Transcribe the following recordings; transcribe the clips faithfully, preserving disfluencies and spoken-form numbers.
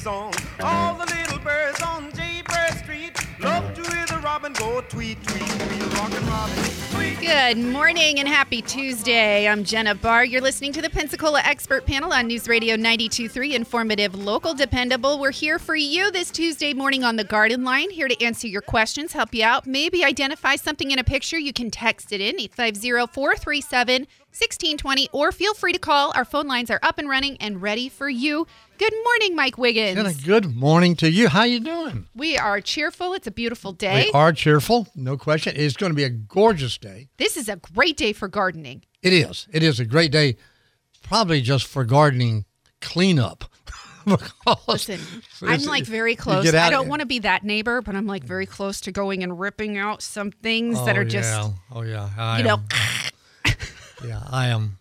song. All the little birds on Jaybird Street love to hear the robin go tweet, tweet, tweet, rockin' robin, tweet. Good morning and happy Tuesday. I'm Jenna Barr. You're listening to the Pensacola Expert Panel on News Radio ninety-two point three, informative, local, dependable. We're here for you this Tuesday morning on the Garden Line, here to answer your questions, help you out, maybe identify something in a picture. You can text it in, eight five zero, four three seven, one six two zero, or feel free to call. Our phone lines are up and running and ready for you. Good morning, Mike Wiggins. Jenna, good morning to you. How you doing? We are cheerful. It's a beautiful day. We are cheerful, no question. It's going to be a gorgeous day. This is a great day for gardening. It is. It is a great day, probably just for gardening cleanup. Listen, I'm like very close. I don't want to be that neighbor, but I'm like very close to going and ripping out some things oh, that are yeah. just, oh yeah, I you know. Am, yeah, I am.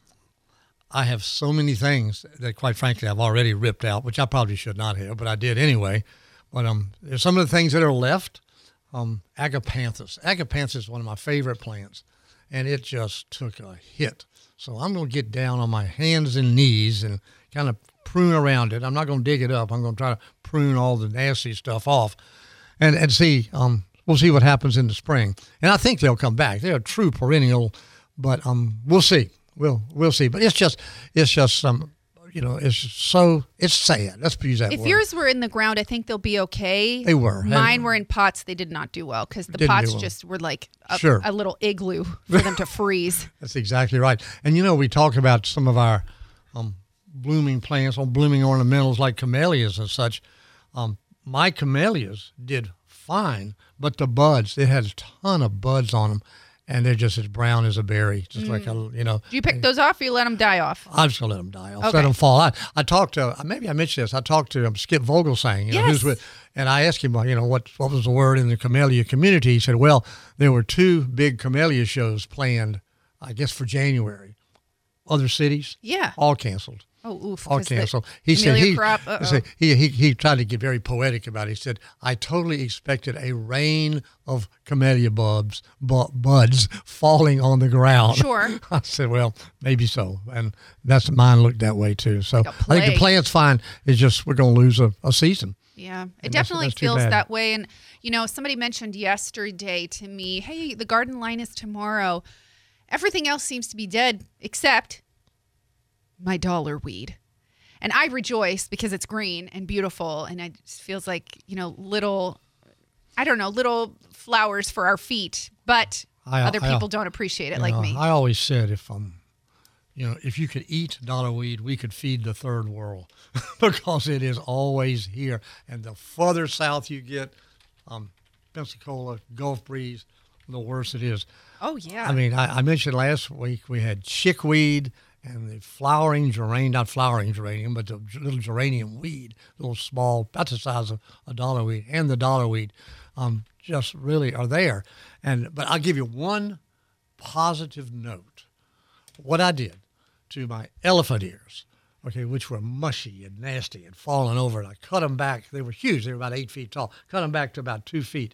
I have so many things that, quite frankly, I've already ripped out, which I probably should not have, but I did anyway. But um, there's some of the things that are left. Um, agapanthus. Agapanthus is one of my favorite plants, and it just took a hit. So I'm going to get down on my hands and knees and kind of prune around it. I'm not going to dig it up. I'm going to try to prune all the nasty stuff off, and and see. Um, we'll see what happens in the spring. And I think they'll come back. They're a true perennial, but um, we'll see. We'll we'll see. But it's just it's just some. Um, You know, it's so, it's sad. Let's use that if word. If yours were in the ground, I think they'll be okay. They were. Mine and, were in pots. They did not do well because the Didn't pots well. just were like a, Sure. a little igloo for them to freeze. That's exactly right. And, you know, we talk about some of our um, blooming plants or blooming ornamentals like camellias and such. Um, my camellias did fine, but the buds, they had a ton of buds on them. And they're just as brown as a berry, just mm. like a, you know. Do you pick those off or you let them die off? I'm just going to let them die off, okay. let them fall. I, I talked to, maybe I mentioned this, I talked to um, Skip Vogelsang, you know, yes. who's with, and I asked him, you know, what what was the word in the camellia community? He said, well, there were two big camellia shows planned, I guess, for January. Other cities? Yeah. All canceled. Oh, oof. All canceled. He said he, crop, he, he he tried to get very poetic about it. He said, I totally expected a rain of camellia bulbs, bu- buds falling on the ground. Sure. I said, well, maybe so. And that's mine looked that way too. So like I think the plant's fine. It's just we're going to lose a, a season. Yeah, it and definitely that's, that's feels that way. And, you know, somebody mentioned yesterday to me, hey, the garden line is tomorrow. Everything else seems to be dead except my dollar weed. And I rejoice because it's green and beautiful, and it just feels like, you know, little, I don't know, little flowers for our feet. But I, other I, people I, don't appreciate it like know, me. I always said if um, you know, if you could eat dollar weed, we could feed the third world because it is always here. And the further south you get, um, Pensacola, Gulf Breeze, the worse it is. Oh yeah. I mean, I, I mentioned last week we had chickweed. And the flowering geranium, not flowering geranium, but the little geranium weed, little small, about the size of a dollar weed, and the dollar weed, um, just really are there. And but I'll give you one positive note. What I did to my elephant ears, okay, which were mushy and nasty and falling over, and I cut them back. They were huge. They were about eight feet tall. Cut them back to about two feet.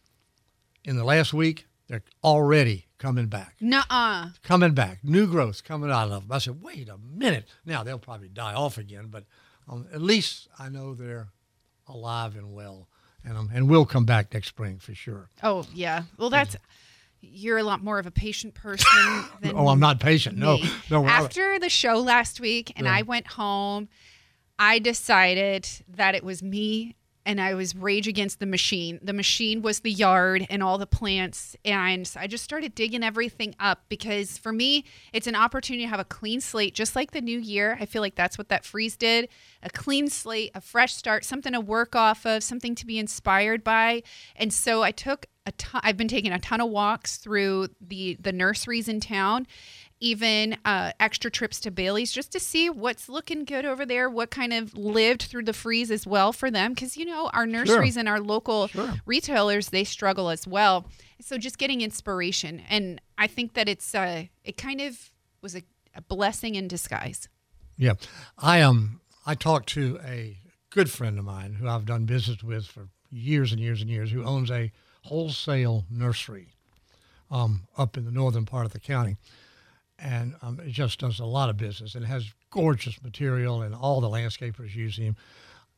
In the last week, they're already coming back. Nuh-uh. Coming back. New growth coming out of them. I said, wait a minute. Now, they'll probably die off again, but um, at least I know they're alive and well, and um, and will come back next spring for sure. Oh, yeah. Well, that's, you're a lot more of a patient person than Oh, I'm not patient. No. me. no After the show last week, and yeah. I went home, I decided that it was me, and I was rage against the machine. The machine was the yard and all the plants. And I just started digging everything up because for me, it's an opportunity to have a clean slate, just like the new year. I feel like that's what that freeze did. A clean slate, a fresh start, something to work off of, something to be inspired by. And so I took a ton, I've been taking a ton of walks through the, the nurseries in town, even uh, extra trips to Bailey's just to see what's looking good over there, what kind of lived through the freeze as well for them. Because, you know, our nurseries sure. and our local sure. retailers, they struggle as well. So just getting inspiration. And I think that it's uh, it kind of was a, a blessing in disguise. Yeah. I um I talked to a good friend of mine who I've done business with for years and years and years, who owns a wholesale nursery um, up in the northern part of the county. And um, it just does a lot of business and has gorgeous material, and all the landscapers use him.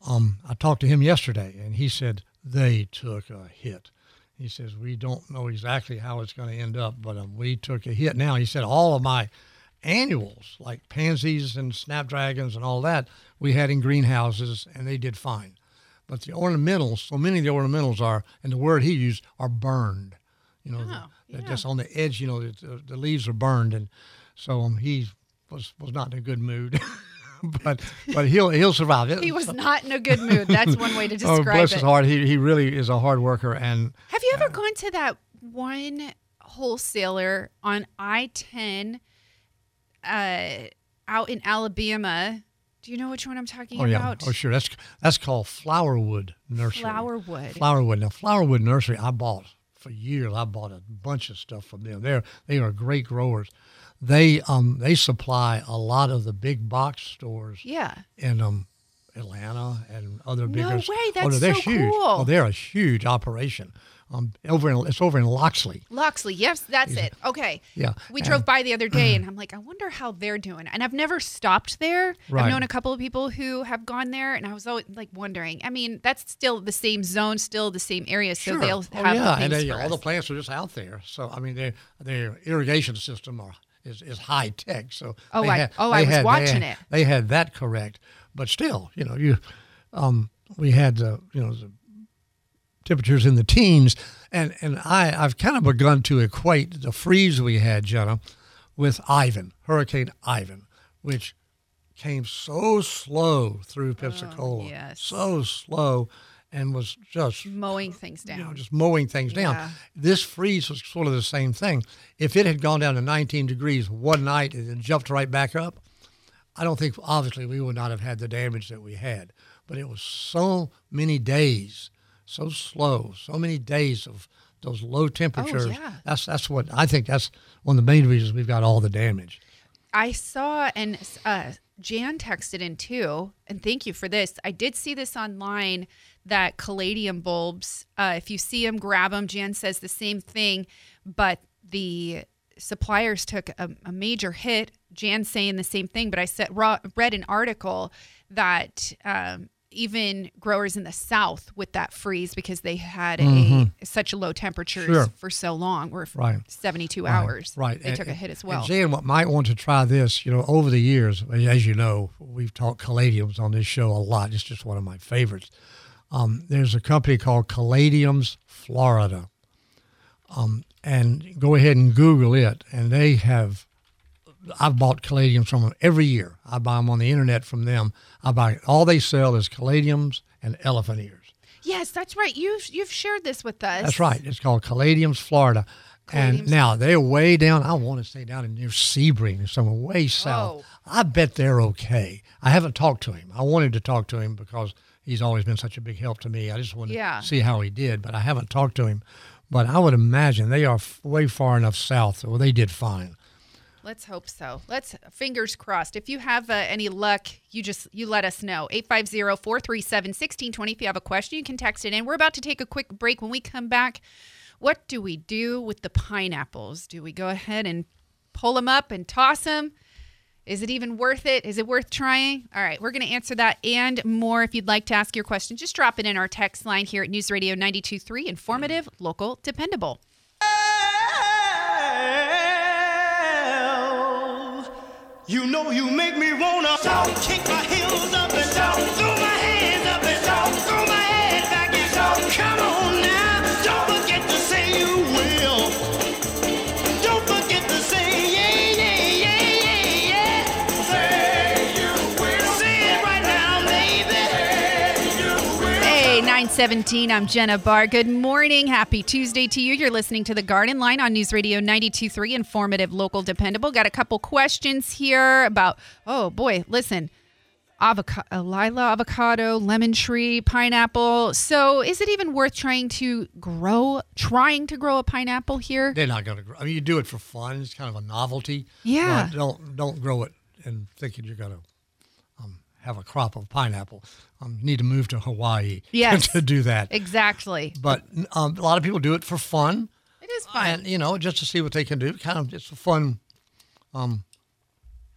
Um, I talked to him yesterday, and he said they took a hit. He says, we don't know exactly how it's going to end up, but um, we took a hit. Now, he said all of my annuals, like pansies and snapdragons and all that, we had in greenhouses, and they did fine. But the ornamentals, so many of the ornamentals are, and the word he used, are burned. You know, Oh, the, yeah. just on the edge, you know, the, the leaves are burned. And so um, he was, was not in a good mood. but but he'll he'll survive it. He was not in a good mood. That's one way to Oh, describe bless it. his heart. He, he really is a hard worker. And Have you ever gone to that one wholesaler on I ten uh, out in Alabama? Do you know which one I'm talking oh, yeah. about? Oh, sure. That's that's called Flowerwood Nursery. Flowerwood. Flowerwood. Now, Flowerwood Nursery, I bought for years. I bought a bunch of stuff from them. They're they are great growers. They um they supply a lot of the big box stores Yeah. in um Atlanta and other bigger. No way, oh, that's no, they're so huge. cool. Oh, they're a huge operation. Um, over in it's over in Loxley. Loxley, yes, that's it. Okay. Yeah, We and- drove by the other day and I'm like, I wonder how they're doing. And I've never stopped there. Right. I've known a couple of people who have gone there and I was always like wondering. I mean, that's still the same zone, still the same area, so Sure. they'll oh, have yeah, things and they, for all the us. plants are just out there. So I mean, their their irrigation system are, is is high tech. So Oh, they I- had- oh, they I was had- they watching had- it. They had that correct, but still, you know, you um, we had the you know the temperatures in the teens, and and I I've kind of begun to equate the freeze we had, Jenna, with Ivan, Hurricane Ivan, which came so slow through Pensacola, yes. so slow, and was just Mowing things down. you know, just mowing things Yeah. down. This freeze was sort of the same thing. If it had gone down to nineteen degrees one night and then jumped right back up, I don't think, obviously, we would not have had the damage that we had. But it was so many days, so slow, so many days of those low temperatures. yeah. That's that's what I think. That's one of the main reasons we've got all the damage. I saw, and uh, Jan texted in too, and thank you for this. I did see this online that caladium bulbs, uh, if you see them, grab them. Jan says the same thing, but the suppliers took a, a major hit. Jan's saying the same thing, but I said, raw, read an article that um, even growers in the South with that freeze, because they had a such low temperatures Sure. for so long, were Right. seventy-two hours. Right. They And- took a hit as well. And Jan might want to try this. You know, over the years, as you know, we've talked caladiums on this show a lot. It's just one of my favorites. Um, there's a company called Caladiums Florida. Um, and go ahead and Google it. And they have, I've bought caladiums from them every year. I buy them on the internet from them. I buy, all they sell is caladiums and elephant ears. Yes, that's right. You've you've shared this with us. That's right. It's called Caladiums Florida. And Caladiums. now they're way down. I want to say down in near Sebring, somewhere way south. Oh. I bet they're okay. I haven't talked to him. I wanted to talk to him because he's always been such a big help to me. I just wanted Yeah. to see how he did, but I haven't talked to him. But I would imagine they are f- way far enough south. Well, they did fine. Let's hope so. Let's fingers crossed. If you have uh, any luck, you just you let us know. eight five zero, four three seven, one six two zero. If you have a question, you can text it in. We're about to take a quick break. When we come back, what do we do with the pineapples? Do we go ahead and pull them up and toss them? Is it even worth it? Is it worth trying? All right, we're going to answer that and more. If you'd like to ask your question, just drop it in our text line here at News Radio ninety-two point three. Informative, local, dependable. You know you make me wanna shout, kick my heels up and shout, throw my hands up and shout, throw my head back and shout. Come on now, don't forget to say you will. Don't forget to say yeah, yeah, yeah, yeah, yeah. Say you will. Say it right now, baby. Say you will. Hey, nine seventeen, I'm Jenna Barr. Good morning. Happy Tuesday to you. You're listening to The Garden Line on News Radio ninety-two point three, informative, local, dependable. Got a couple questions here about, oh boy, listen, avocado, lila, avocado, lemon tree, pineapple. So is it even worth trying to grow, trying to grow a pineapple here? They're not going to grow. I mean, you do it for fun. It's kind of a novelty. Yeah. But don't don't grow it and thinking you're going to um, have a crop of pineapple. Um, you need to move to Hawaii Yes. to do that. Exactly. But um, a lot of people do it for fun. It is fun. And, you know, just to see what they can do. Kind of, it's a fun um,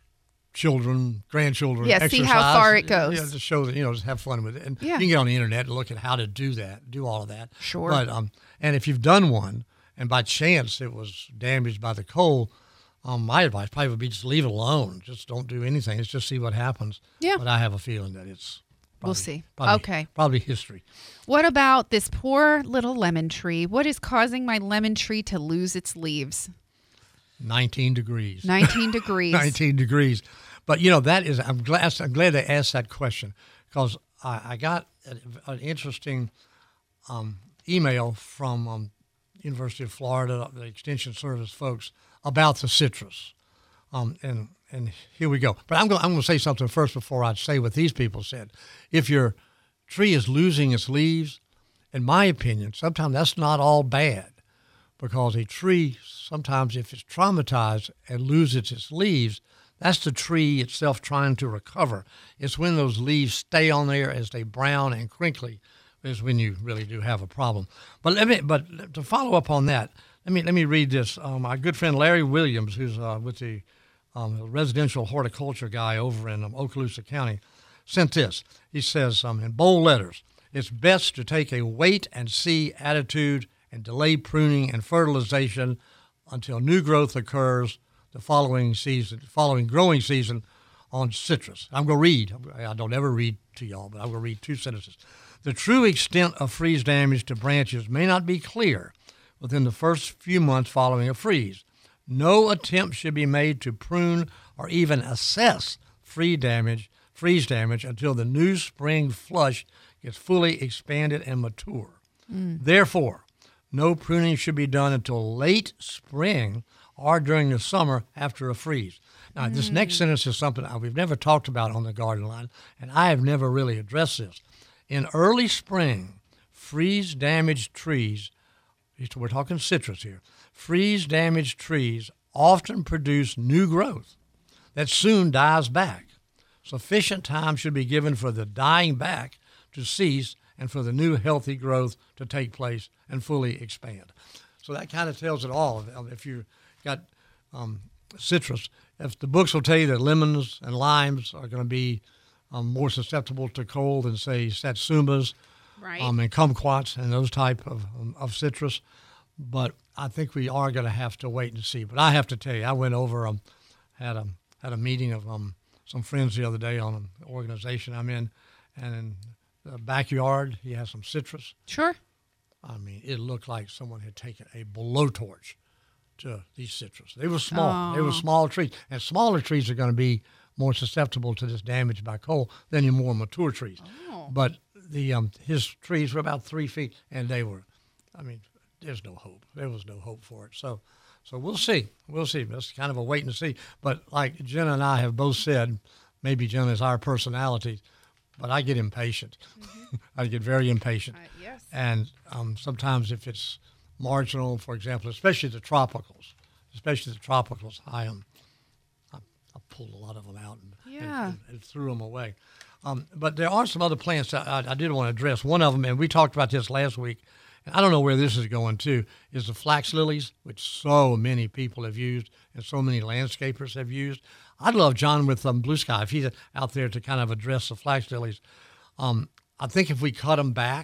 children, grandchildren. Yeah, see how exercise. far it goes. Yeah, to show that, you know, just have fun with it. And Yeah. you can get on the internet and look at how to do that, do all of that. Sure. But um, and if you've done one, and by chance it was damaged by the cold, um, my advice probably would be just leave it alone. Just don't do anything. Let's just see what happens. Yeah. But I have a feeling that it's probably, We'll see. Probably, Okay. Probably history. What about this poor little lemon tree? What is causing my lemon tree to lose its leaves? nineteen degrees. nineteen degrees. nineteen degrees. But, you know, that is, I'm glad, I'm glad they asked that question because I, I got an, an interesting um, email from um, University of Florida, the Extension Service folks, about the citrus. Um, and and here we go. But I'm going I'm going to say something first before I say what these people said. If your tree is losing its leaves, in my opinion, sometimes that's not all bad because a tree, sometimes if it's traumatized and loses its leaves, that's the tree itself trying to recover. It's when those leaves stay on there as they brown and crinkly is when you really do have a problem. But let me, but to follow up on that, let me let me read this. Um, my good friend Larry Williams, who's uh, with the um, residential horticulture guy over in um, Okaloosa County, sent this. He says um, in bold letters, it's best to take a wait and see attitude and delay pruning and fertilization until new growth occurs the following season, following growing season on citrus. I'm going to read. I don't ever read to y'all, but I'm going to read two sentences. The true extent of freeze damage to branches may not be clear within the first few months following a freeze. No attempt should be made to prune or even assess freeze damage, freeze damage until the new spring flush gets fully expanded and mature. Mm. Therefore, no pruning should be done until late spring or during the summer after a freeze. Now, mm. this next sentence is something we've never talked about on the Garden Line, and I have never really addressed this. In early spring, freeze-damaged trees, we're talking citrus here, freeze-damaged trees often produce new growth that soon dies back. Sufficient time should be given for the dying back to cease and for the new healthy growth to take place and fully expand. So that kind of tells it all. If you got um, citrus, if the books will tell you that lemons and limes are going to be um, more susceptible to cold than, say, satsumas right. um, and kumquats and those type of, um, of citrus. But I think we are going to have to wait and see. But I have to tell you, I went over, um, had a had a meeting of um, some friends the other day on an organization I'm in, and in the backyard, he has some citrus. Sure. I mean, it looked like someone had taken a blowtorch to these citrus. They were small. Oh. They were small trees. And smaller trees are going to be more susceptible to this damage by cold than your more mature trees. Oh. But the um, his trees were about three feet, and they were, I mean, there's no hope. There was no hope for it. So so we'll see. We'll see. That's kind of a wait and see. But like Jenna and I have both said, maybe Jenna is our personality, but I get impatient. Mm-hmm. I get very impatient. Uh, yes. And um, sometimes if it's marginal, for example, especially the tropicals, especially the tropicals, I um, I, I pulled a lot of them out and, yeah. and, and, and threw them away. Um, but there are some other plants that I, I did want to address. One of them, and we talked about this last week, and I don't know where this is going to, is the flax lilies, which so many people have used and so many landscapers have used. I'd love John with um, Blue Sky, if he's out there to kind of address the flax lilies. Um, I think if we cut them back,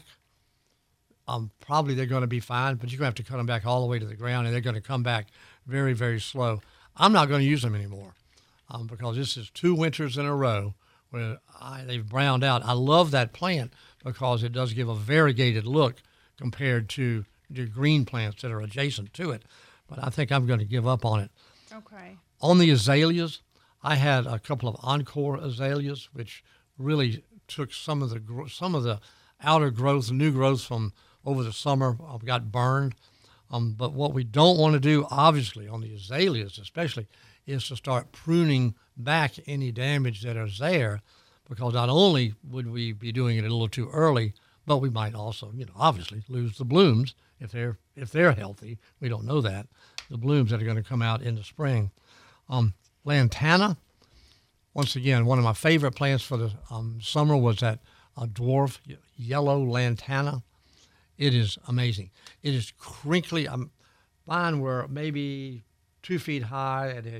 um, probably they're going to be fine, but you're going to have to cut them back all the way to the ground, and they're going to come back very, very slow. I'm not going to use them anymore um, because this is two winters in a row where I, they've browned out. I love that plant because it does give a variegated look compared to the green plants that are adjacent to it. But I think I'm going to give up on it. Okay. On the azaleas, I had a couple of Encore azaleas, which really took some of the some of the outer growth, new growth from over the summer, uh, got burned. Um, but what we don't want to do, obviously, on the azaleas especially, is to start pruning back any damage that is there, because not only would we be doing it a little too early, but we might also, you know, obviously lose the blooms if they're if they're healthy. We don't know that. The blooms that are going to come out in the spring. Um, lantana, once again, one of my favorite plants for the um, summer was that uh, dwarf yellow lantana. It is amazing. It is crinkly. Um, mine were maybe two feet high and had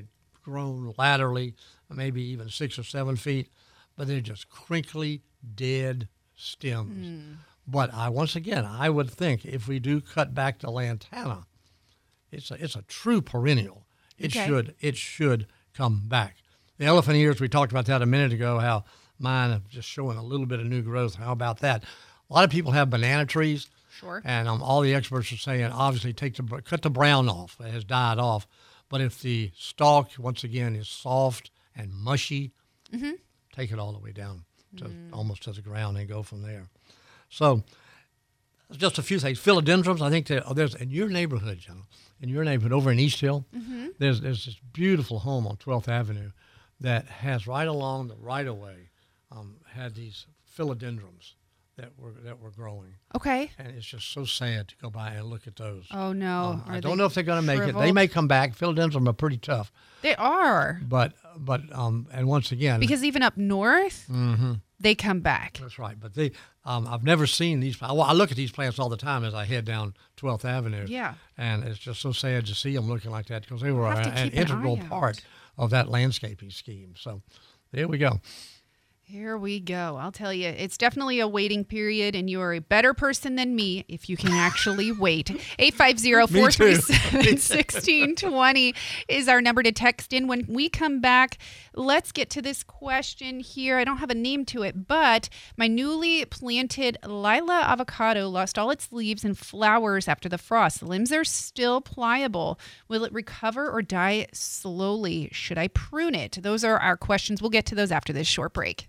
grown laterally, maybe even six or seven feet, but they're just crinkly, dead stems. Mm. But I once again, I would think if we do cut back to lantana, it's a, it's a true perennial. It okay. should it should come back. The elephant ears, we talked about that a minute ago, how mine are just showing a little bit of new growth. How about that? A lot of people have banana trees. Sure. And um, all the experts are saying, obviously, take the cut the brown off. It has died off. But if the stalk, once again, is soft and mushy, mm-hmm. take it all the way down to mm. almost to the ground and go from there. So just a few things. Philodendrons, I think there, oh, there's in your neighborhood, Jenna, in your neighborhood over in East Hill, mm-hmm. there's, there's this beautiful home on twelfth Avenue that has right along the right-of-way um, had these philodendrons that were that were growing. Okay. And it's just so sad to go by and look at those. Oh, no. Um, I don't know if they're going to make shriveled? it. They may come back. Philodendrons are pretty tough. They are. But, but um, and once again. Because even up north, mm-hmm. they come back. That's right. But they, um, I've never seen these. Well, I look at these plants all the time as I head down twelfth Avenue. Yeah. And it's just so sad to see them looking like that because they were a, an, an an integral part of that landscaping scheme. So there we go. Here we go. I'll tell you, it's definitely a waiting period, and you are a better person than me if you can actually wait. eight five zero, four three seven, one six two zero is our number to text in. When we come back, let's get to this question here. I don't have a name to it, but my newly planted Lila avocado lost all its leaves and flowers after the frost. The limbs are still pliable. Will it recover or die slowly? Should I prune it? Those are our questions. We'll get to those after this short break.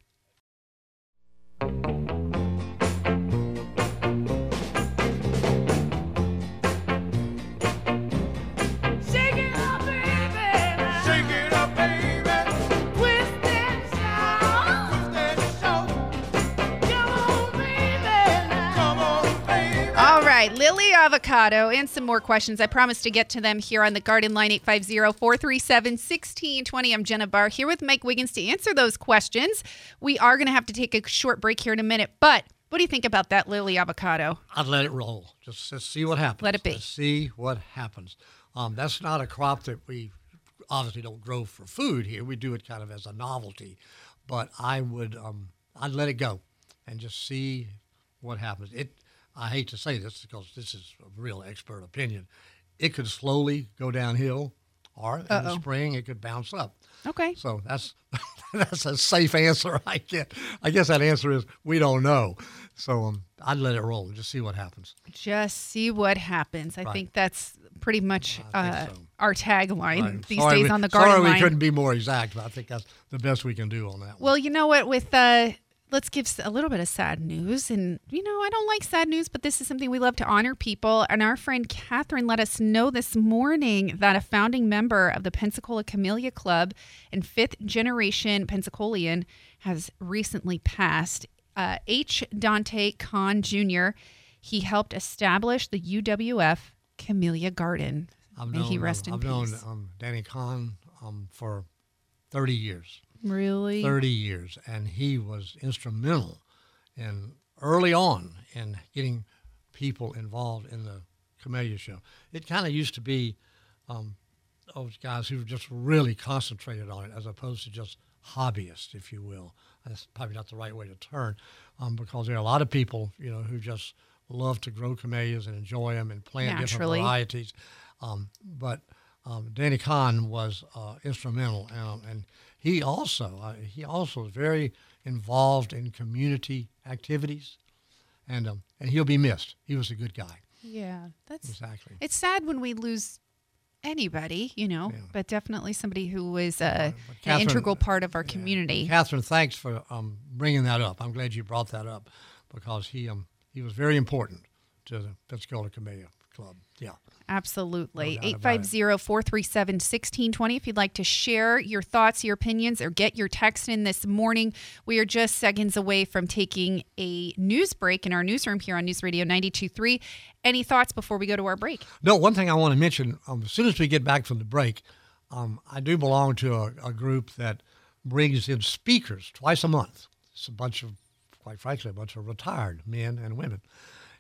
Lily Avocado and some more questions. I promise to get to them here on the Garden Line. Eight five zero, four three seven, one six two zero. I'm Jenna Barr here with Mike Wiggins to answer those questions. We are going to have to take a short break here in a minute, but what do you think about that Lily Avocado? I'd let it roll. Just, just see what happens. Let it be. Just see what happens. Um, that's not a crop that we obviously don't grow for food here. We do it kind of as a novelty, but I would, um, I'd let it go and just see what happens. It. I hate to say this because this is a real expert opinion. It could slowly go downhill, or in Uh-oh. the spring it could bounce up. Okay. So that's that's a safe answer I get. I guess that answer is we don't know. So um, I'd let it roll and just see what happens. Just see what happens. I right. think that's pretty much uh, so. our tagline right. these sorry days we, on the Garden sorry Line. Sorry we couldn't be more exact, but I think that's the best we can do on that one. Well, you know what, with... Uh, Let's give a little bit of sad news. And, you know, I don't like sad news, but this is something we love to honor people. And our friend Catherine let us know this morning that a founding member of the Pensacola Camellia Club and fifth generation Pensacolian has recently passed. Uh, H. Dante Kahn Junior He helped establish the U W F Camellia Garden. I've May known, he rest um, in I've peace. known um, Danny Kahn um, for thirty years. Really? thirty years. And he was instrumental in early on in getting people involved in the Camellia Show. It kind of used to be um, those guys who just really concentrated on it as opposed to just hobbyists, if you will. That's probably not the right way to turn um, because there are a lot of people, you know, who just love to grow camellias and enjoy them and plant Naturally. different varieties. Um, but um, Danny Kahn was uh, instrumental, um, and he also uh, he also is very involved in community activities, and um, and he'll be missed. He was a good guy. Yeah, that's exactly. It's sad when we lose anybody, you know, yeah. but definitely somebody who was uh, an integral part of our yeah. community. Catherine, thanks for um, bringing that up. I'm glad you brought that up because he um he was very important to the Pensacola Camellia Club. Yeah. Absolutely. eight five zero, four three seven, one six two zero if you'd like to share your thoughts, your opinions, or get your text in this morning. We are just seconds away from taking a news break in our newsroom here on News Radio ninety-two point three. Any thoughts before we go to our break? No, one thing I want to mention, um, as soon as we get back from the break, um, I do belong to a, a group that brings in speakers twice a month. It's a bunch of, quite frankly, a bunch of retired men and women.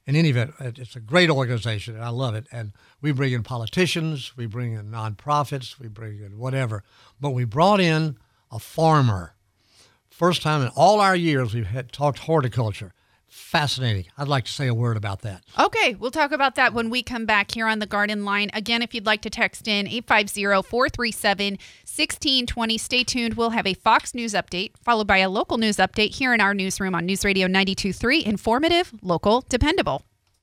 in any event, it's a great organization, and I love it. And we bring in politicians, we bring in nonprofits, we bring in whatever. But we brought in a farmer. First time in all our years we've had talked horticulture. Fascinating. I'd like to say a word about that. Okay, we'll talk about that when we come back here on the Garden Line. Again, if you'd like to text in, eight five zero, four three seven, one six two zero. Stay tuned. We'll have a Fox News update, followed by a local news update here in our newsroom on News Radio ninety-two point three. Informative, local, dependable.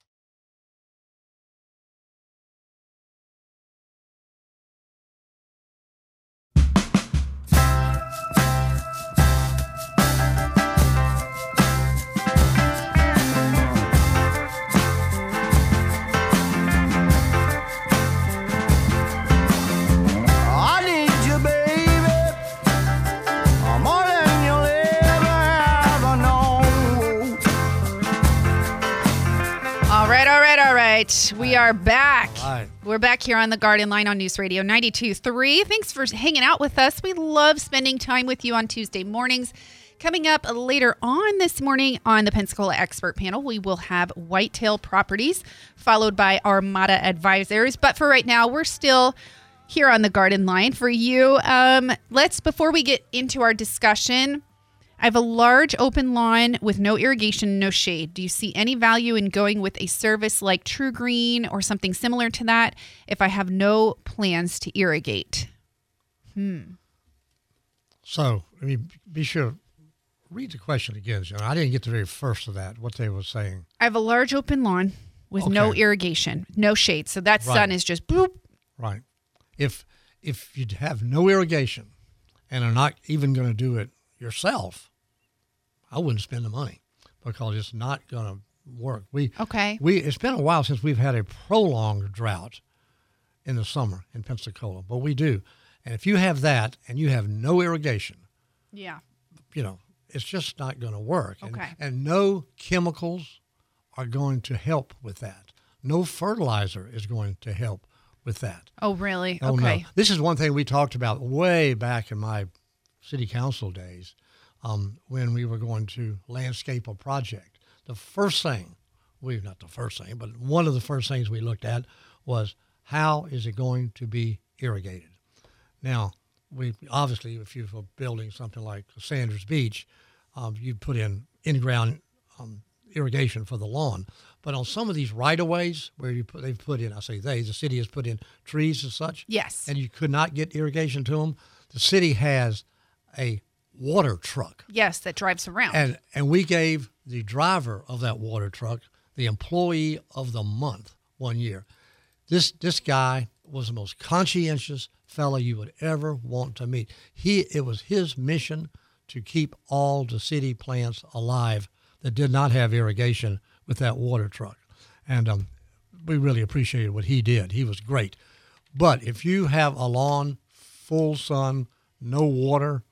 We are back. Right. We're back here on the Garden Line on News Radio ninety-two point three. Thanks for hanging out with us. We love spending time with you on Tuesday mornings. Coming up later on this morning on the Pensacola Expert Panel, we will have Whitetail Properties, followed by Armada Advisors. But for right now, we're still here on the Garden Line for you. Um, let's, before we get into our discussion, I have a large open lawn with no irrigation, no shade. Do you see any value in going with a service like True Green or something similar to that if I have no plans to irrigate? Hmm. So, let me be sure, read the question again, John. I didn't get the very first of that, what they were saying. I have a large open lawn with Okay. no irrigation, no shade. So that Right. sun is just boop. Right. If if you have no irrigation and are not even going to do it yourself, I wouldn't spend the money because it's not going to work. We Okay. we it's been a while since we've had a prolonged drought in the summer in Pensacola, but we do. And if you have that and you have no irrigation, Yeah. you know, it's just not going to work. And, Okay. and no chemicals are going to help with that. No fertilizer is going to help with that. Oh, really? Oh, okay. no. This is one thing we talked about way back in my city council days um, when we were going to landscape a project. The first thing, we not the first thing, but one of the first things we looked at was how is it going to be irrigated? Now, we obviously, if you were building something like Sanders Beach, um, you put in in-ground um, irrigation for the lawn. But on some of these right-of-ways where you put, they've put in, I say they, the city has put in trees and such, Yes. and you could not get irrigation to them, the city has a water truck. Yes, that drives around. And and we gave the driver of that water truck the employee of the month one year. This this guy was the most conscientious fellow you would ever want to meet. He it was his mission to keep all the city plants alive that did not have irrigation with that water truck. And um, we really appreciated what he did. He was great. But if you have a lawn, full sun, no water,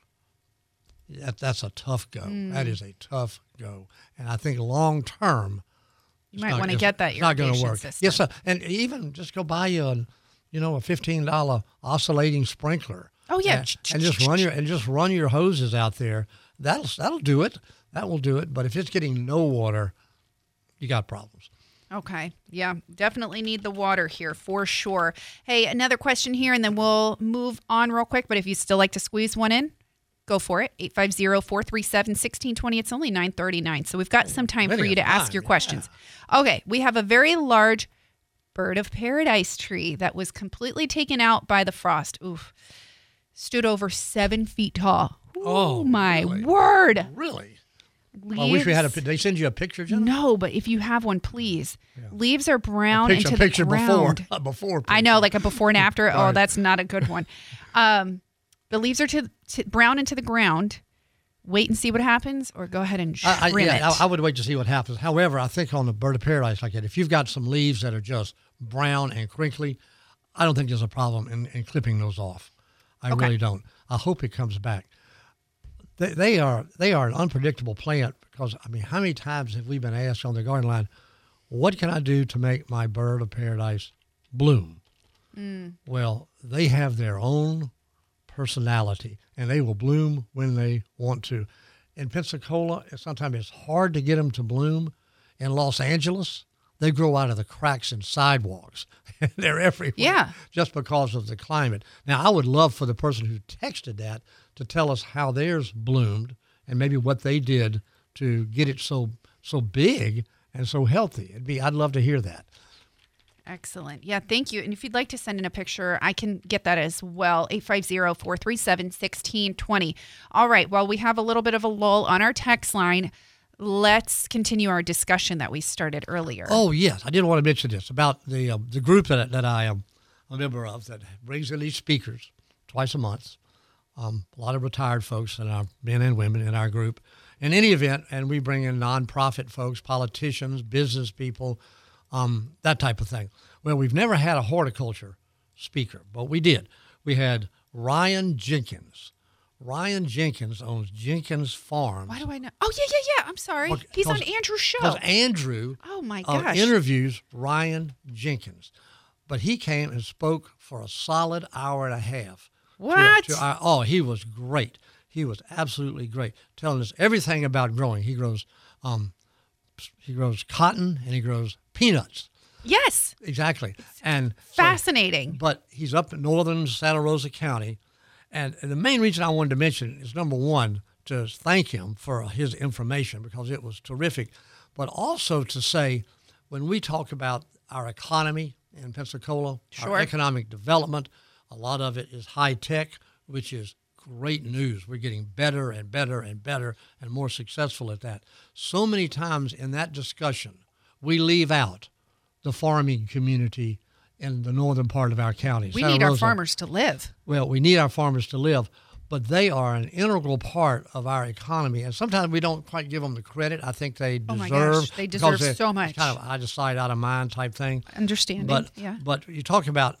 that, that's a tough go. Mm. That is a tough go. And I think long term, you might want to get that it's not going to irrigation work. system. Yes, sir. And even just go buy you a, you know, a fifteen dollar oscillating sprinkler. Oh, yeah. And, and just run your and just run your hoses out there. That'll that'll do it. That will do it. But if it's getting no water, you got problems. Okay. Yeah, definitely need the water here for sure. Hey, another question here, and then we'll move on real quick. But if you still like to squeeze one in, go for it. eight five zero, four three seven, one six two zero. It's only nine thirty-nine, so we've got some time for Plenty you of to ask time, your yeah. questions. Okay, we have a very large bird of paradise tree that was completely taken out by the frost. Oof. Stood over seven feet tall. Ooh, Oh, my really? word. Really? I wish we had a. Leaves- Did they send you a picture, Jennifer? No, but if you have one, please. Leaves are brown Picture, into picture the before. ground. A before. I know, picture. like a before and after. Oh, Right. that's not a good one. Um, the leaves are to, to brown into the ground. Wait and see what happens, or go ahead and trim I, I, yeah, it. I, I would wait to see what happens. However, I think on the bird of paradise like that, if you've got some leaves that are just brown and crinkly, I don't think there's a problem in, in clipping those off. I Okay. really don't. I hope it comes back. They, they are they are an unpredictable plant because, I mean, how many times have we been asked on the garden line, what can I do to make my bird of paradise bloom? Mm. Well, they have their own personality, and they will bloom when they want to. In Pensacola, sometimes it's hard to get them to bloom. In Los Angeles, They grow out of the cracks in sidewalks. They're everywhere. Yeah. Just because of the climate. Now, I would love for the person who texted that to tell us how theirs bloomed and maybe what they did to get it so so big and so healthy. It'd be I'd love to hear that. Excellent. Yeah, thank you. And if you'd like to send in a picture, I can get that as well. eight five zero, four three seven, one six two zero. All right. Well, we have a little bit of a lull on our text line. Let's continue our discussion that we started earlier. Oh, yes. I did want to mention this about the uh, the group that, that I am a member of that brings in these speakers twice a month. Um, a lot of retired folks and our men and women in our group. In any event, and we bring in nonprofit folks, politicians, business people, um, that type of thing. Well, we've never had a horticulture speaker, but we did. We had Ryan Jenkins. Ryan Jenkins owns Jenkins Farms. Why do I know? Oh, yeah, yeah, yeah. I'm sorry. Well, He's on because- Andrew's show. Because Andrew Oh, my uh, gosh. interviews Ryan Jenkins. But he came and spoke for a solid hour and a half. to- What? to our- oh, he was great. He was absolutely great, telling us everything about growing. He grows, um, he grows cotton and he grows peanuts. Yes. Exactly. And so- Fascinating. but he's up in northern Santa Rosa County. And, and the main reason I wanted to mention is, number one, to thank him for his information because it was terrific, but also to say when we talk about our economy in Pensacola, Sure. our economic development, a lot of it is high tech, which is great news. We're getting better and better and better and more successful at that. So many times in that discussion, we leave out the farming community in the northern part of our county. We Santa need our Rosa. farmers to live. Well, we need our farmers to live, but they are an integral part of our economy. And sometimes we don't quite give them the credit I think they deserve. Oh my gosh, they because deserve they're- so it's much. kind of out of sight, out of mind type thing. Understanding. But yeah. but you talk about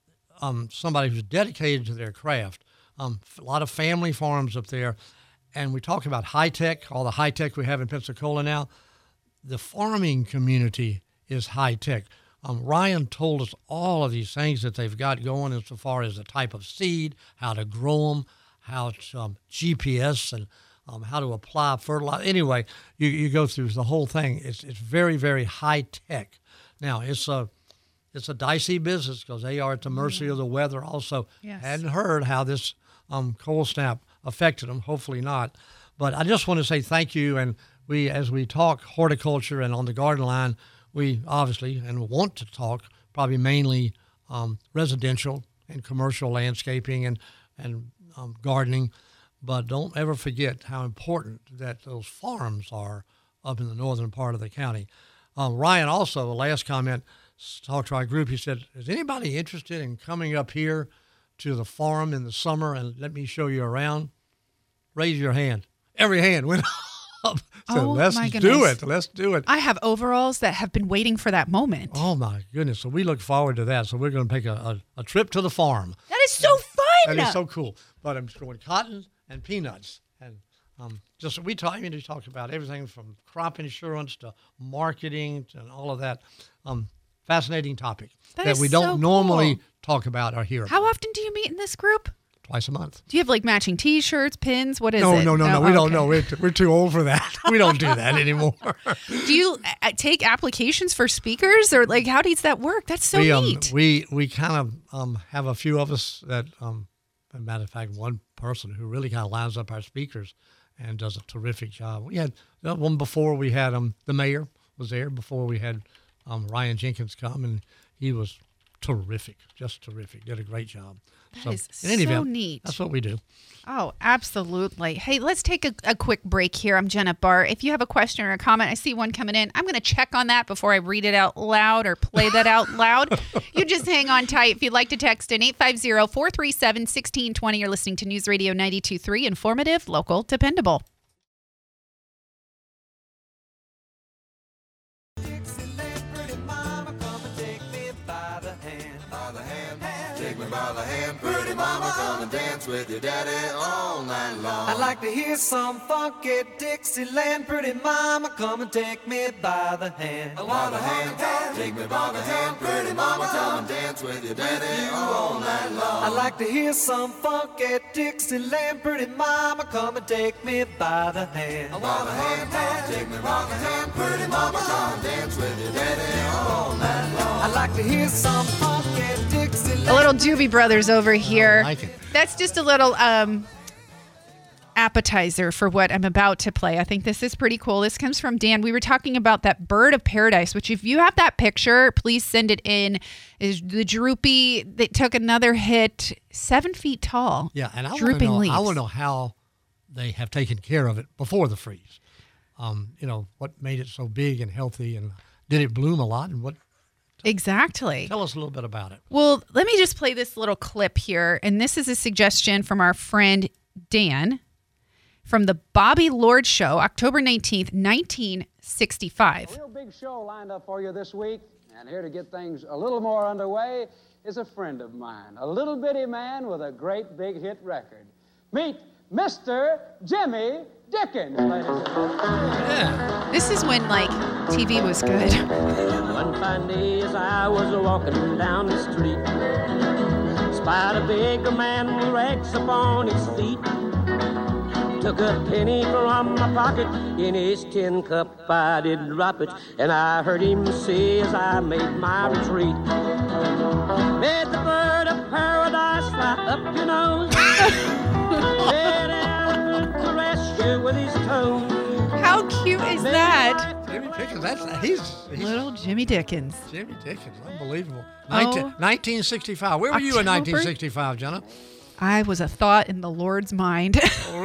um, somebody who's dedicated to their craft. Um, a lot of family farms up there, and we talk about high tech, all the high tech we have in Pensacola now. The farming community is high tech. Um, Ryan told us all of these things that they've got going insofar as the type of seed, how to grow them, how to um, G P S, and um, how to apply fertilizer. Anyway, you, you go through the whole thing. It's it's very, very high tech. Now, it's a it's a dicey business because they are at the mercy of the weather also. Yes. Hadn't heard how this um, cold snap affected them. Hopefully not. But I just want to say thank you. And we, as we talk horticulture and on the garden line, we obviously and want to talk probably mainly um, residential and commercial landscaping and, and um, gardening. But don't ever forget how important that those farms are up in the northern part of the county. Um, Ryan also, the last comment, talked to our group. He said, is anybody interested in coming up here to the farm in the summer and let me show you around? Raise your hand. Every hand went up. So Oh, let's my do goodness. it. Let's do it. I have overalls that have been waiting for that moment. Oh, my goodness. So we look forward to that. So we're going to take a, a, a trip to the farm. That is so fun. That is so cool. But I'm growing cotton and peanuts. And um, just we talk, I mean, we talk about everything from crop insurance to marketing and all of that. Um, fascinating topic That that is we don't so normally cool. talk about or hear about. How often do you meet in this group? Twice a month. Do you have like matching T-shirts, pins? What is No, it? no, no, no. We don't Okay. know. We're, t- we're too old for that. We don't do that anymore. Do you uh, take applications for speakers, or like how does that work? That's so we um, neat. we we kind of um, have a few of us that, um, as a matter of fact, one person who really kind of lines up our speakers and does a terrific job. We had uh, one before we had um, the mayor was there before we had um, Ryan Jenkins come, and he was terrific, just terrific. Did a great job. That is in any so event, neat. That's what we do. Oh, absolutely. Hey, let's take a, a quick break here. I'm Jenna Barr. If you have a question or a comment, I see one coming in. I'm going to check on that before I read it out loud or play that out loud. You just hang on tight. If you'd like to text in eight five zero, four three seven, one six two zero, you're listening to News Radio ninety-two point three, informative, local, dependable. Pretty mama, come and dance with your daddy all night long. I'd like to hear some funky Dixieland. Pretty mama, come and take me by the hand. By the hand, take me by the hand. Pretty mama, come and dance with your daddy all night long. I'd like to hear some funky Dixieland. Pretty mama, come and take me by the hand. By the hand, take me by the hand. Pretty mama, come and dance with your daddy all night long. I'd like to hear some funky Dixieland. A little Doobie Brothers over here. I like it. That's just a little um, appetizer for what I'm about to play. I think this is pretty cool. This comes from Dan. We were talking about that bird of paradise, which if you have that picture, please send it in. Is the droopy that took another hit, seven feet tall. Yeah, and I want to drooping know. leaves. I want to know how they have taken care of it before the freeze. Um, you know, what made it so big and healthy, and did it bloom a lot? And what? Exactly. Tell us a little bit about it. Well, let me just play this little clip here. And this is a suggestion from our friend Dan from the Bobby Lord Show, October nineteenth, nineteen sixty-five. A real big show lined up for you this week. And here to get things a little more underway is a friend of mine, a little bitty man with a great big hit record. Meet Mister Jimmy Dickens, ladies and gentlemen. This is when, like, T V was good. One fine day as I was walking down the street, spied a big man with rags upon his feet. Took a penny from my pocket, in his tin cup I did drop it, and I heard him say as I made my retreat, "May the bird of paradise fly up your nose, lay down to caress you with his toes." How cute is that? Jimmy Dickens, that's he's, he's Little Jimmy Dickens. Jimmy Dickens, unbelievable. Oh. nineteen, nineteen sixty-five. Where were you in October? nineteen sixty-five, Jenna? I was a thought in the Lord's mind.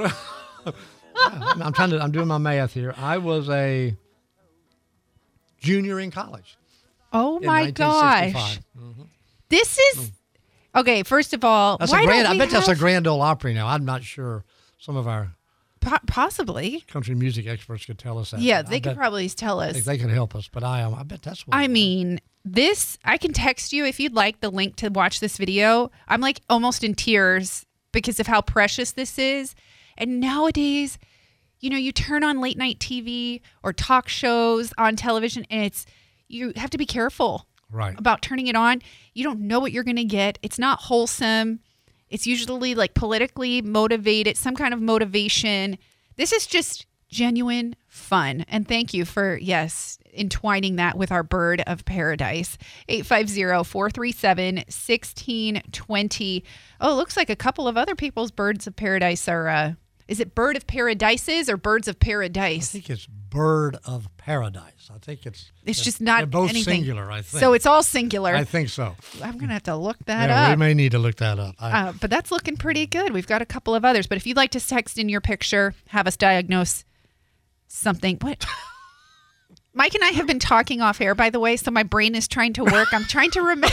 I'm trying to. I'm doing my math here. I was a junior in college. Oh in my nineteen gosh. sixty-five. Mm-hmm. This is okay. First of all, That's why a grand. don't I we bet that's a have- Grand Ole Opry now. I'm not sure. Some of our Po- possibly. country music experts could tell us that. Yeah, I they could bet probably tell us. They could help us, but I am. I bet that's what. I it was. mean, this, I can text you if you'd like the link to watch this video. I'm like almost in tears because of how precious this is. And nowadays, you know, you turn on late night T V or talk shows on television and it's, you have to be careful right about turning it on. You don't know what you're going to get. It's not wholesome. It's usually like politically motivated, some kind of motivation. This is just genuine fun. And thank you for, yes, entwining that with our bird of paradise. eight five zero, four three seven, one six two zero. Oh, it looks like a couple of other people's birds of paradise are, uh, is it bird of paradises or birds of I paradise? think it's Bird of Paradise. I think it's. It's just not They're both anything. singular. I think. So it's all singular. I think so. I'm going to have to look that Yeah, up. we may need to look that up. I, Uh, but that's looking pretty good. We've got a couple of others. But if you'd like to text in your picture, have us diagnose something. What? Mike and I have been talking off air, by the way, so my brain is trying to work. I'm trying to remember.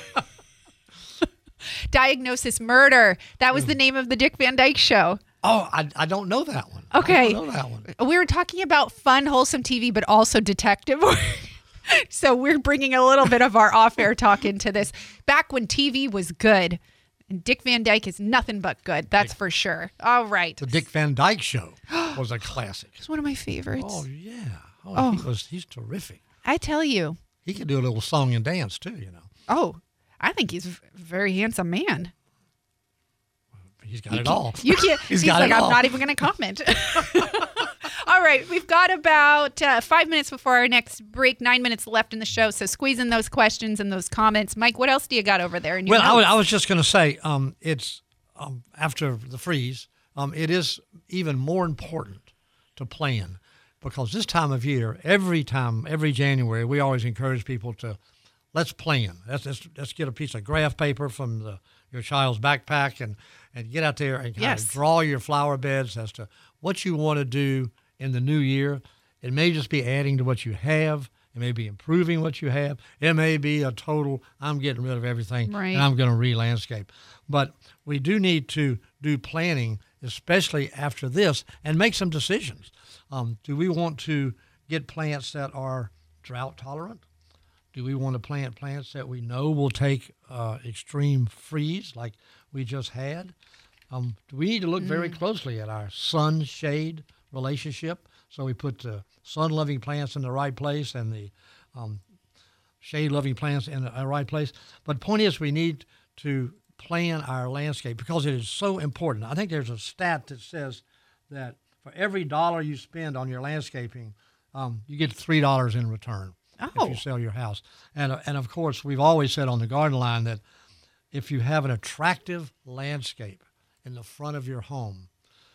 Diagnosis Murder. That was the name of the Dick Van Dyke Show. oh, I, I don't know that one. Okay. I don't know that one. We were talking about fun, wholesome T V, but also detective work. So we're bringing a little bit of our off-air talk into this. Back when T V was good, and Dick Van Dyke is nothing but good. That's for sure. All right. The Dick Van Dyke Show was a classic. It's one of my favorites. Oh yeah. Oh, Oh. he was. He's terrific. I tell you. He could do a little song and dance too. You know. Oh, I think he's a very handsome man. He's got it all. You can't. He's he's got like, it I'm all. not even going to comment. All right, we've got about uh, five minutes before our next break. Nine minutes left in the show, so squeeze in those questions and those comments. Mike, what else do you got over there? In your Well, I was, notes? I was just going to say, um, it's um, after the freeze, um, it is even more important to plan because this time of year, every time, every January, we always encourage people to let's plan. Let's let's, let's get a piece of graph paper from the, your child's backpack and, and get out there and kind Yes. of draw your flower beds as to what you want to do in the new year. It may just be adding to what you have. It may be improving what you have. It may be a total, I'm getting rid of everything Right. and I'm going to re-landscape. But we do need to do planning, especially after this, and make some decisions. Um, do we want to get plants that are drought tolerant? Do we want to plant plants that we know will take uh, extreme freeze like we just had? Um, we need to look very closely at our sun-shade relationship. So we put the sun-loving plants in the right place and the um, shade-loving plants in the right place. But point is, we need to plan our landscape because it is so important. I think there's a stat that says that for every dollar you spend on your landscaping, um, you get three dollars in return. Oh. If you sell your house. And, uh, and of course, we've always said on the Garden Line that if you have an attractive landscape in the front of your home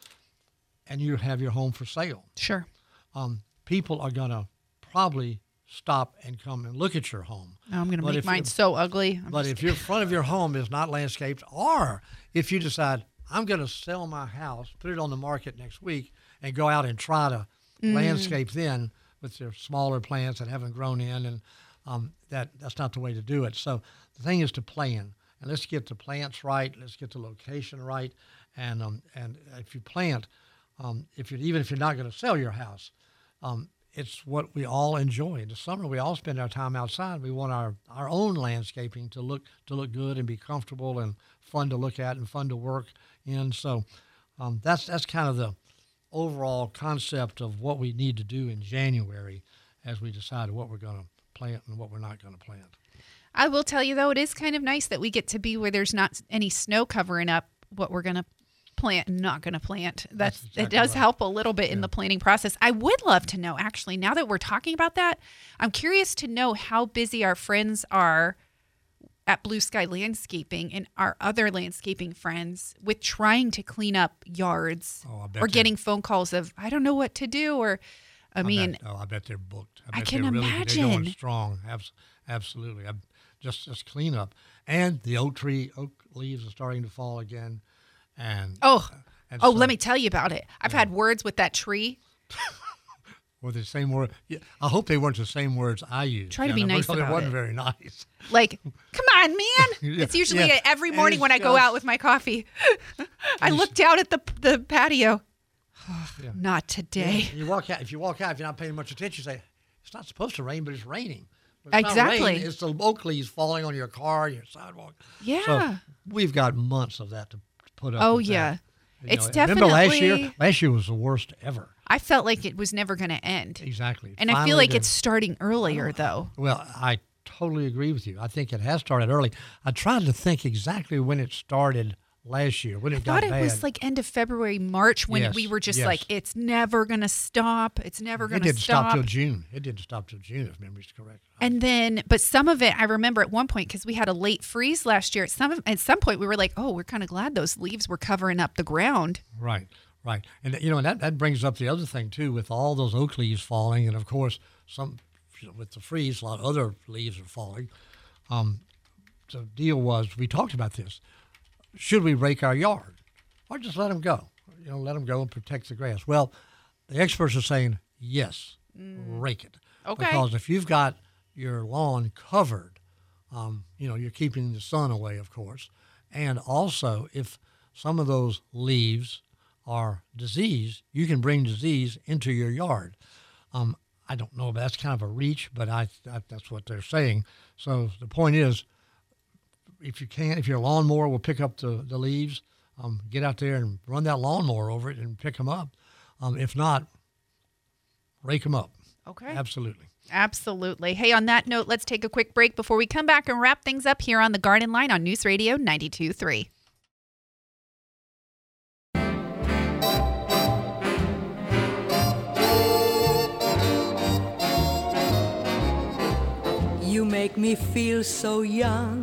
and you have your home for sale, Sure. um, people are going to probably stop and come and look at your home. Oh, I'm going to But make if mine you- so ugly. I'm But just if your front of your home is not landscaped, or if you decide, I'm going to sell my house, put it on the market next week, and go out and try to Mm. landscape then with their smaller plants that haven't grown in, and um, that that's not the way to do it. So the thing is to plan, and let's get the plants right, let's get the location right, and um, and if you plant, um, if you even if you're not going to sell your house, um, it's what we all enjoy. In the summer, we all spend our time outside. We want our, our own landscaping to look to look good and be comfortable and fun to look at and fun to work in. So um, that's that's kind of the overall concept of what we need to do in January as we decide what we're going to plant and what we're not going to plant. I will tell you, though, it is kind of nice that we get to be where there's not any snow covering up what we're going to plant and not going to plant. That's, That's exactly it does right. help a little bit in the planning process. I would love to know, actually, now that we're talking about that, I'm curious to know how busy our friends are at Blue Sky Landscaping and our other landscaping friends with trying to clean up yards Oh, I bet or they're- getting phone calls of, I don't know what to do, or I mean, bet, oh, I bet they're booked. I, I bet can they're really, They're going imagine. strong. Abs- absolutely. I, just just clean up. And the oak tree, oak leaves are starting to fall again. And oh, and oh, so- let me tell you about it. I've had words with that tree. Were the same word? Yeah, I hope they weren't the same words I used. Try to be Jennifer, nice because about it wasn't it. very nice. Like, come on, man. Yeah, It's usually yeah. every And morning it's when I go just- out with my coffee. I you looked out at the the patio. Yeah. Not today. You walk out. If you walk out, if you're not paying much attention, you say, it's not supposed to rain, but it's raining. But it's not Exactly. rain, it's the oak leaves falling on your car, your sidewalk. Yeah. So we've got months of that to put up Oh, with yeah. that. You It's know, Remember last year? definitely- Last year was the worst ever. I felt like it was never going to end. Exactly. And I feel Finally like did. it's starting earlier, though. Well, I totally agree with you. I think it has started early. I tried to think exactly when it started last year, when it I got thought it bad. was like end of February, March, when Yes, we were just yes. like, it's never going to stop. It's never It going to didn't stop stop. till June. It didn't stop till June, if memory's correct. And then, but some of it, I remember at one point, because we had a late freeze last year, at some, of- at some point we were like, oh, we're kind of glad those leaves were covering up the ground. Right, right. And, you know, and that, that brings up the other thing, too, with all those oak leaves falling. And, of course, some with the freeze, a lot of other leaves are falling. Um, the deal was, we talked about this. Should we rake our yard or just let them go? You know, let them go and protect the grass. Well, the experts are saying, yes, rake it. Okay. Because if you've got your lawn covered, um, you know, you're keeping the sun away, of course. And also, if some of those leaves are diseased, you can bring disease into your yard. Um, I don't know, but that's kind of a reach, but I, I that's what they're saying. So the point is, if you can, if your lawnmower will pick up the, the leaves, um, get out there and run that lawnmower over it and pick them up. Um, if not, rake them up. Okay. Absolutely. Absolutely. Hey, on that note, let's take a quick break before we come back and wrap things up here on the Garden Line on News Radio ninety-two point three. You make me feel so young.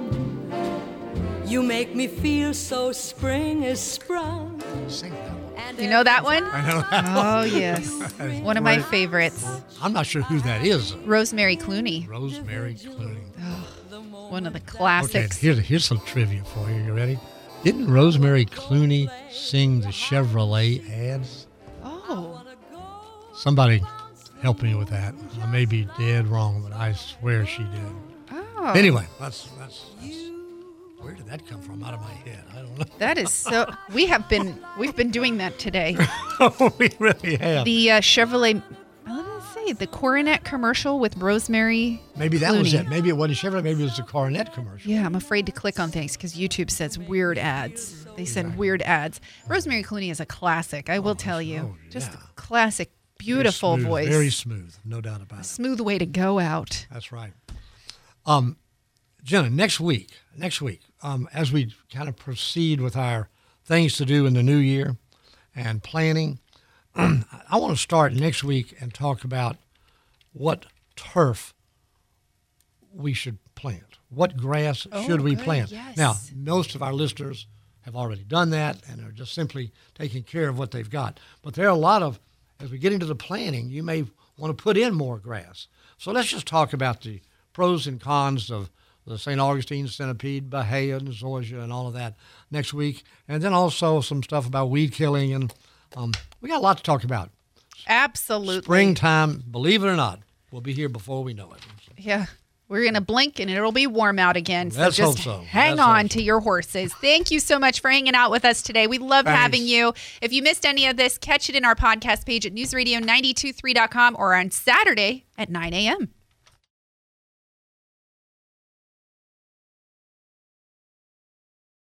You make me feel so spring is sprung. Sing that one. You know that one? I know. Oh, yes. One of my favorites. I'm not sure who that is. Rosemary Clooney. Rosemary Clooney. One of the Okay, classics. here's, here's some trivia for you. You ready? Didn't Rosemary Clooney sing the Chevrolet ads? Oh. Somebody help me with that. I may be dead wrong, but I swear she did. Oh. Anyway, that's, that's, that's where did that come from? Out of my head. I don't know. That is so. We have been we've been doing that today. we really have. The uh, Chevrolet. What did it say? the Coronet commercial with Rosemary. Maybe that was Clooney. it. Maybe it wasn't Chevrolet. Maybe it was the Coronet commercial. Yeah, I'm afraid to click on things because YouTube says weird ads. They send weird ads. Rosemary Clooney is a classic, I will tell you. oh, Just yeah. a classic, beautiful Very smooth, voice. Very smooth, no doubt about it. Smooth way to go out. That's right. Um, Jenna, next week, next week, um, as we kind of proceed with our things to do in the new year and planning, I want to start next week and talk about what turf we should plant. What grass Oh, should we good, plant? yes. Now, most of our listeners have already done that and are just simply taking care of what they've got. But there are a lot of, as we get into the planning, you may want to put in more grass. So let's just talk about the pros and cons of the Saint Augustine centipede, Bahia, and zoysia, and all of that next week. And then also some stuff about weed killing. And um, we got a lot to talk about. Absolutely. Springtime, believe it or not, we'll be here before we know it. Yeah. We're going to blink and it'll be warm out again. So Let's just hope so. hang Let's on hope to your horses. Thank you so much for hanging out with us today. We love Thanks. having you. If you missed any of this, catch it in our podcast page at news radio nine two three dot com or on Saturday at nine a.m.